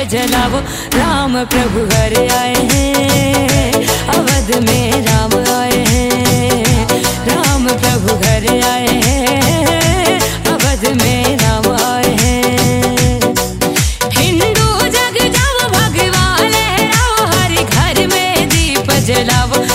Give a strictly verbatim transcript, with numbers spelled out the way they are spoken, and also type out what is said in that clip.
जलाओ, राम प्रभु घर आए हैं, अवध में राम आए हैं, राम प्रभु घर आए हैं, अवध में राम आए हैं। हिंदू जग जाओ, भगवा लहराओ, हर घर में दीप जलाओ,